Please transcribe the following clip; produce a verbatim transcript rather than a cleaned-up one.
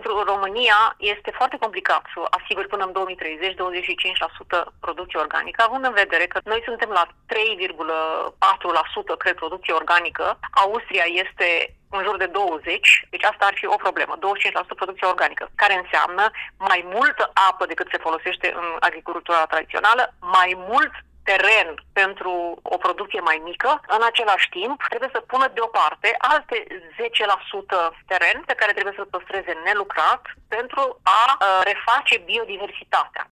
pentru România este foarte complicat să asiguri până în două mii treizeci douăzeci și cinci la sută producție organică, având în vedere că noi suntem la trei virgulă patru la sută, cred, producție organică. Austria este în jur de douăzeci la sută, deci asta ar fi o problemă, douăzeci și cinci la sută producție organică, care înseamnă mai multă apă decât se folosește în agricultura tradițională, mai mult teren pentru o producție mai mică. În același timp, trebuie să pună deoparte alte zece la sută teren pe care trebuie să-l păstreze nelucrat pentru a uh, reface biodiversitatea.